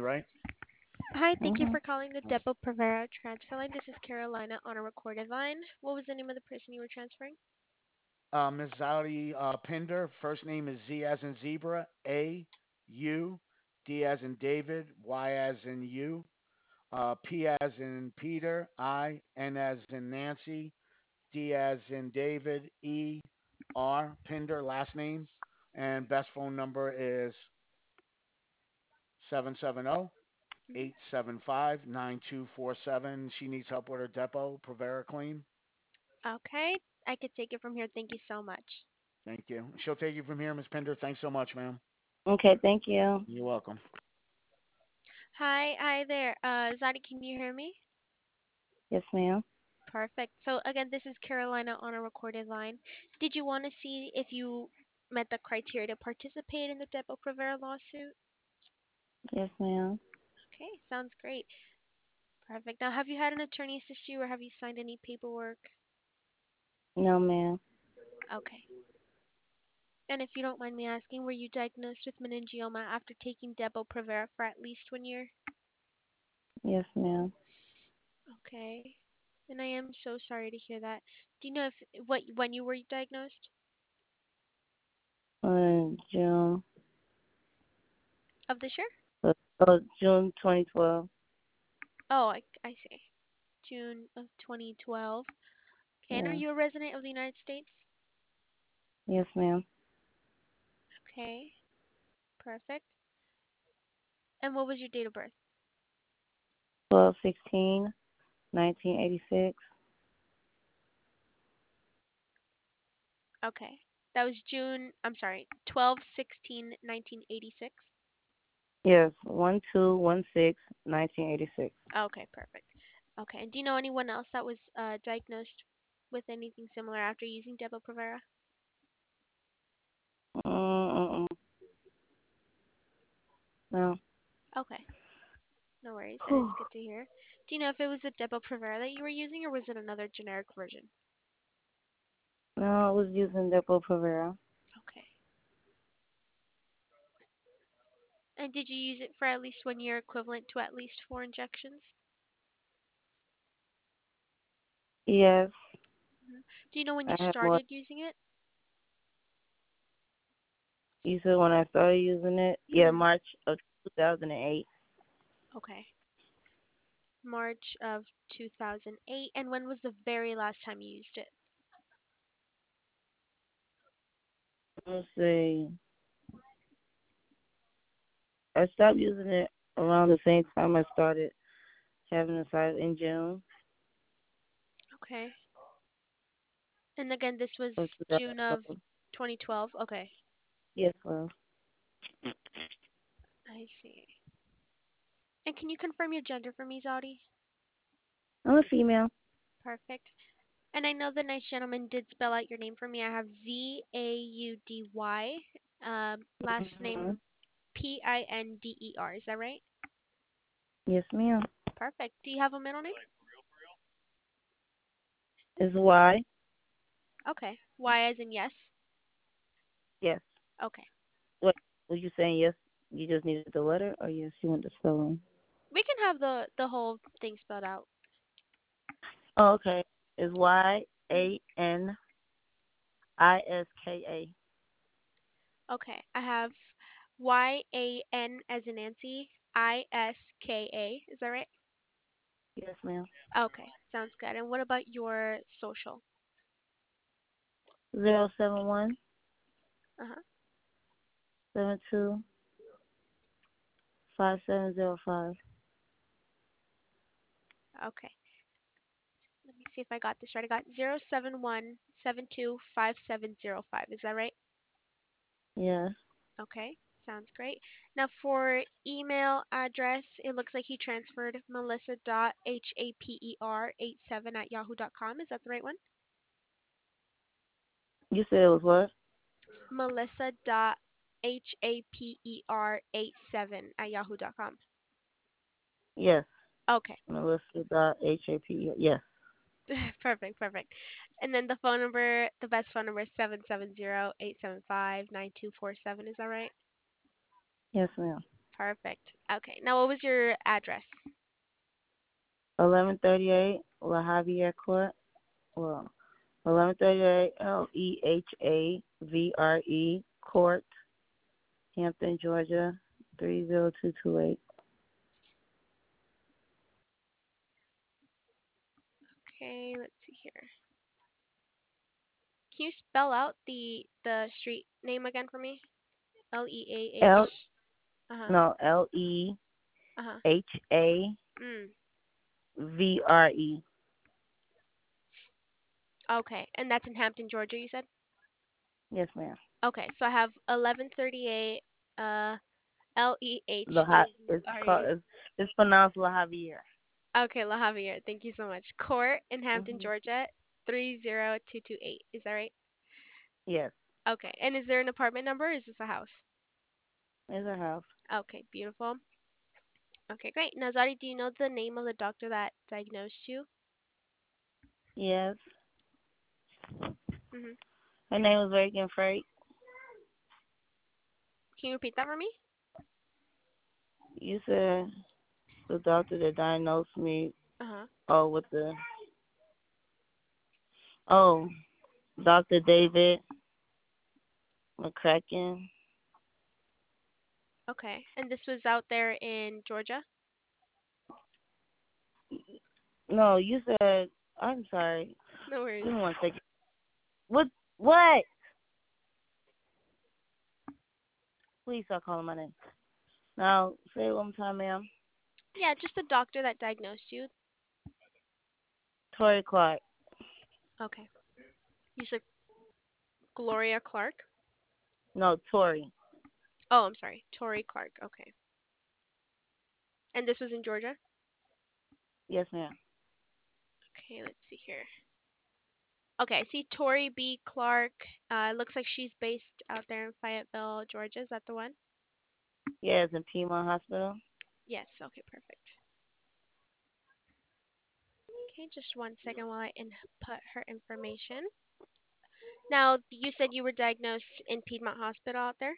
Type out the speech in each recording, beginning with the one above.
right? Hi, thank you Mhm. for calling the Depo Provera transfer line. This is Carolina on a recorded line. What was the name of the person you were transferring? Ms. Zodi Pinder. First name is Z as in zebra, A U, D as in David, Y as in you, P as in Peter, I, N as in Nancy, D as in David, E R Pinder. Last name and best phone number is 770 Mhm. 875 9247. She needs help with her depot, Provera Clean. Okay, I could take it from here. Thank you so much. Thank you. She'll take you from here, Ms. Pinder. Thanks so much, ma'am. Okay, thank you. You're welcome. Hi there. Zadi, can you hear me? Yes, ma'am. Perfect. So again, this is Carolina on a recorded line. Did you want to see if you met the criteria to participate in the Depo Provera lawsuit? Yes, ma'am. Okay, sounds great. Perfect. Now, have you had an attorney assist you or have you signed any paperwork? No, ma'am. Okay. And if you don't mind me asking, were you diagnosed with meningioma after taking Depo-Provera for at least 1 year? Yes, ma'am. Okay. And I am so sorry to hear that. Do you know if what when you were diagnosed? June. Of this year? June 2012. Oh, I see. June of 2012. Okay. And are Yeah. you a resident of the United States? Yes, ma'am. Okay. Perfect. And what was your date of birth? 12/16/1986. Okay. That was I'm sorry, 12/16/1986. Yes, 12/16/1986. Okay, perfect. Okay, and do you know anyone else that was diagnosed with anything similar after using Depo-Provera? Mm-mm. No. Okay, no worries. That is Whew. good to hear. Do you know if it was the Depo-Provera that you were using, or was it another generic version? No, I was using Depo-Provera. Okay. And did you use it for at least 1 year, equivalent to at least 4 injections? Yes, Hmm. Do you know when you I had more. started using it? You said when I started using it? Yeah, Hmm. March of 2008. Okay. March of 2008. And when was the very last time you used it? Let's see. I stopped using it around the same time I started having a side in June Okay. And again, this was of June of 2012. 2012. Okay. Yes, well, I see. And can you confirm your gender for me, Zodi? I'm a female. Perfect. And I know the nice gentleman did spell out your name for me. I have Zaudy, last Hmm. name Pinder. Is that right? Yes, ma'am. Perfect. Do you have a middle name? Is Y? Okay. Y as in yes. Yes. Okay. What were you saying? Yes, you just needed the letter, or yes, you want the spelling? We can have the whole thing spelled out. Oh, okay. Is Yaniska? Okay. I have Yan as in Nancy, Iska. Is that right? Yes, ma'am. Okay. Sounds good. And what about your social? 071 Uh-huh. 72 5705. Okay. Let me see if I got this right. I got 071725705. Is that right? Yes. Okay. Sounds great. Now for email address, it looks like he transferred melissa.haper87 at yahoo.com. Is that the right one? You said it was what? melissa.haper87 at yahoo.com. Yes. Okay. Melissa.hap. Yes. Perfect, perfect. And then the best phone number is 770-875-9247. Is that right? Yes, ma'am. Perfect. Okay. Now, what was your address? 1138 La Javier Court. Well, 1138 Lehavre Court, Hampton, Georgia, 30228. Okay, let's see here. Can you spell out the street name again for me? Leah. L Uh-huh. no L E Uh-huh. H A Mm. V R E. Okay. And that's in Hampton, Georgia, you said? Yes, ma'am. Okay. So I have 1138 It's Lehare. called it's pronounced La Javier. Okay, La Javier. Thank you so much. Court in Hampton, Hmm. Georgia, 30228. Is that right? Yes, Okay. And is there an apartment number or is this a house? it's a house. Okay, beautiful. Okay, great. Now, Zari, do you know the name of the doctor that diagnosed you? Yes, Mm-hmm. her name was Reagan Freight. Can you repeat that for me? You said the doctor that diagnosed me. Uh-huh. Oh, with the oh, Dr. David McCracken. Okay. And this was out there in Georgia? No, you said. I'm sorry. No worries. Give me 1 second. What? What? Please stop calling my name. Now, say it one more time, ma'am. Yeah, just the doctor that diagnosed you. Tori Clark. Okay. You said Gloria Clark? No, Tori. Oh, I'm sorry. Tori Clark. Okay. And this was in Georgia? Yes, ma'am. Okay, let's see here. Okay, I see Tori B. Clark. Looks like she's based out there in Fayetteville, Georgia. Is that the one? Yes, in Piedmont Hospital. Yes. Okay, perfect. Okay, just 1 second while I input her information. Now, you said you were diagnosed in Piedmont Hospital out there?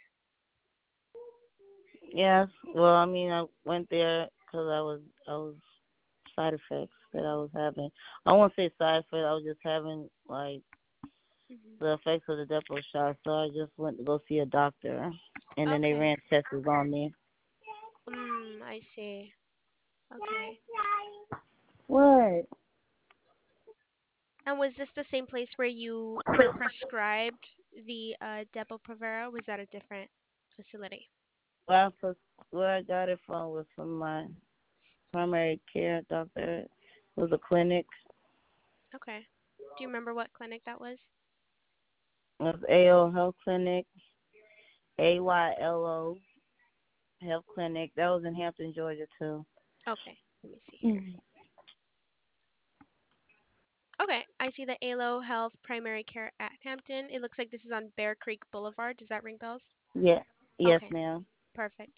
Yes. Well, I mean, I went there because I was side effects that I was having. I won't say side effects. I was just having like Hmm. the effects of the depot shot. So I just went to go see a doctor, and then they Okay. ran tests on me. I see. Okay. What? And was this the same place where you were prescribed the Depo-Provera? Was that a different facility? Where I got it from was from my primary care doctor. It was a clinic. Okay. Do you remember what clinic that was? It was AO Health Clinic, AYLO Health Clinic. That was in Hampton, Georgia, too. Okay. Let me see here. Mhm. Okay. I see the ALO Health Primary Care at Hampton. It looks like this is on Bear Creek Boulevard. Does that ring bells? Yeah. Yes, Okay. ma'am. Perfect.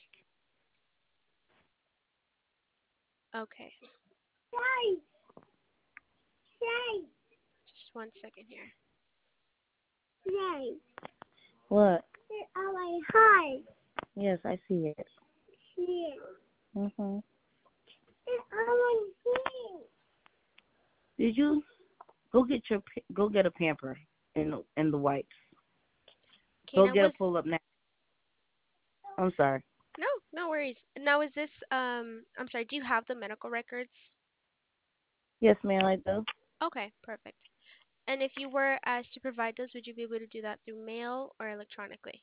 Okay. Just 1 second here. What? Yes, I see it. Mhm. Did you go get a pamper and the wipes? Okay, Go now get a was pull up now. I'm sorry. no, no worries. Now is this I'm sorry, do you have the medical records? Yes, ma'am, I do. Okay, perfect. And if you were asked to provide those, would you be able to do that through mail or electronically?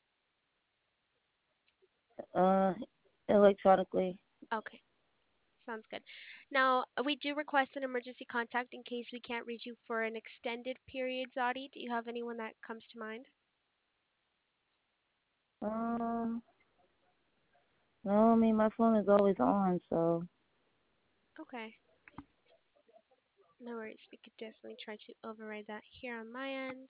Uh, electronically. Okay, sounds good. Now, we do request an emergency contact in case we can't reach you for an extended period, Zadi. Do you have anyone that comes to mind? Um, no, I mean my phone is always on, so Okay, no worries. We could definitely try to override that here on my end.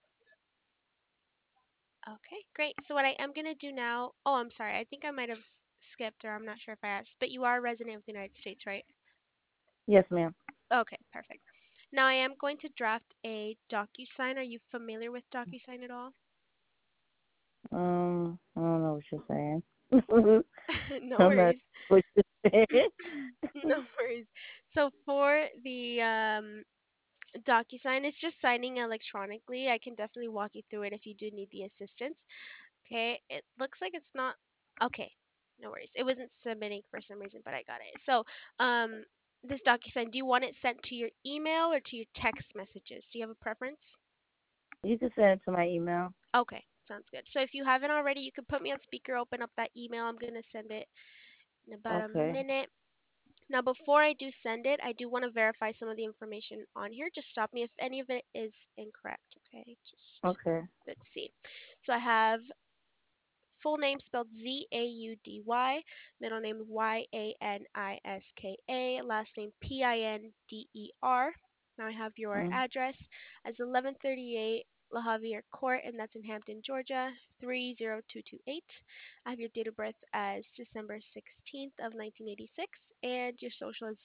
Okay, great. So what I am going to do now, oh, I'm sorry. I think I might have skipped or I'm not sure if I asked, but you are a resident of the United States, right? yes, ma'am. Okay, perfect. Now I am going to draft a DocuSign. Are you familiar with DocuSign at all? I don't know what you're saying. No I'm not worries. what you said. No worries. So for the DocuSign, it's just signing electronically. I can definitely walk you through it if you do need the assistance. Okay, it looks like it's not. Okay, no worries. It wasn't submitting for some reason, but I got it. So, this DocuSign, do you want it sent to your email or to your text messages? Do you have a preference? You can send it to my email. Okay, sounds good. So if you haven't already, you can put me on speaker, open up that email. I'm gonna send it in about a Okay. minute. Now, before I do send it, I do want to verify some of the information on here. Just stop me if any of it is incorrect. Okay, just Okay. let's see. So I have full name spelled Zaudy, middle name Yaniska, last name Pinder. Now I have your Mm. address as 1138 La Javier Court, and that's in Hampton, Georgia, 30228. I have your date of birth as December 16th of 1986, and your social is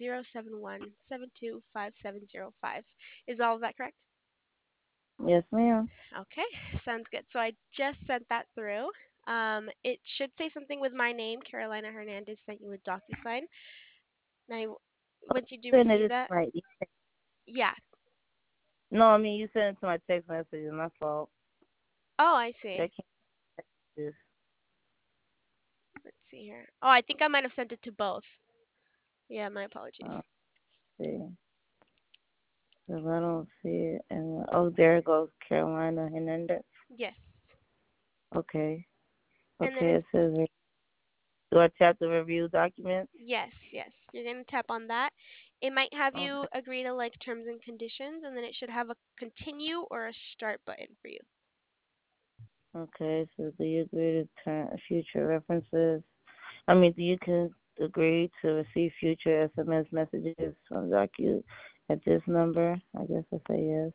071725705. Is all of that correct? Yes, ma'am. Okay, sounds good. So I just sent that through. It should say something with my name. Carolina Hernandez sent you a DocuSign. Now, once you do Send it receive to that, my yeah. No, I mean you sent it to my text message. My fault. Oh, I see. That can't just Let's see here. Oh, I think I might have sent it to both. Yeah, my apologies. see. 'Cause I don't see it. And oh, there it goes, Carolina Hernandez. Yes. Okay. And then Okay. it's It says, do I tap the review documents? yes, yes. You're gonna tap on that. It might have you Okay. agree to like terms and conditions, and then it should have a continue or a start button for you. Okay. So do you agree to future references? I mean, do you can agree to receive future SMS messages from Docu at this number? I guess I say yes.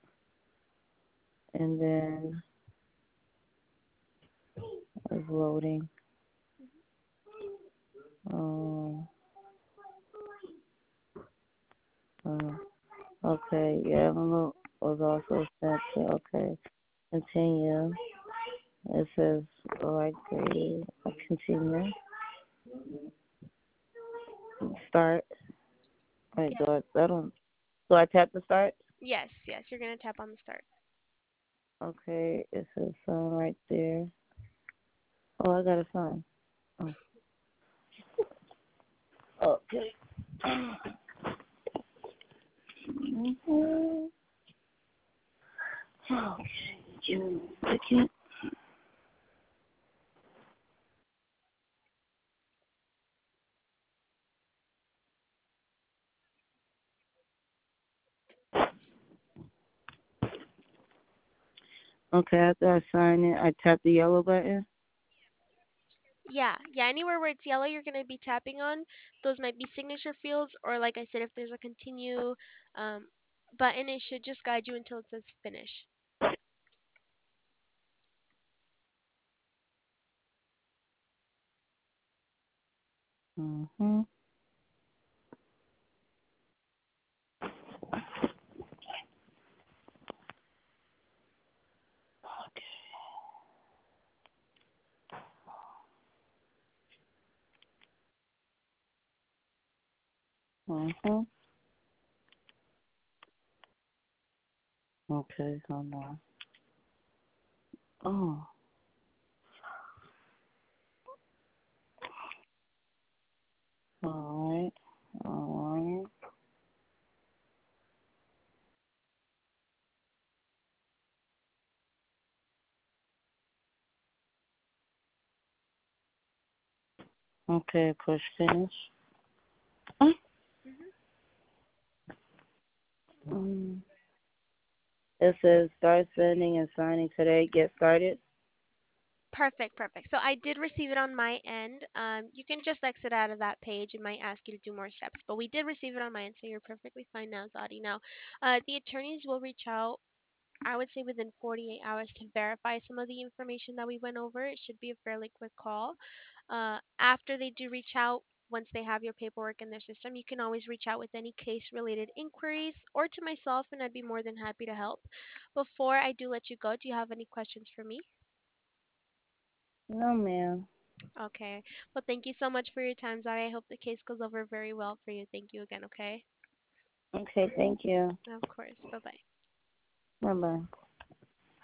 And then it's loading. Um, uh, okay, yeah, envelope was also sent to, okay, continue. It says, oh, I agree. I continue. Start. Wait, Yes. do I tap to start? Yes, yes. You're gonna tap on the start. Okay, it says sign right there. Oh, I got a sign. Oh. Okay. Mhm. Okay, give me a second. Okay, after I sign it, I tap the yellow button. Yeah, yeah. Anywhere where it's yellow, you're gonna be tapping on. Those might be signature fields, or like I said, if there's a continue um, button, it should just guide you until it says finish. Mhm. Mhm. Okay, hold on. Oh. All right. All right. Okay, push finish. Hmm. Mm. It says start sending and signing today. Get started. Perfect, perfect. So I did receive it on my end. You can just exit out of that page. It might ask you to do more steps, but we did receive it on my end, so you're perfectly fine now, Zadi. Now, the attorneys will reach out. I would say within 48 hours to verify some of the information that we went over. It should be a fairly quick call. After they do reach out, once they have your paperwork in their system, you can always reach out with any case related inquiries or to myself, and I'd be more than happy to help. Before I do let you go, do you have any questions for me? No, ma'am. Okay. Well, thank you so much for your time, Zari. I hope the case goes over very well for you. Thank you again, okay? Okay, thank you. Of course. Bye bye. Bye bye.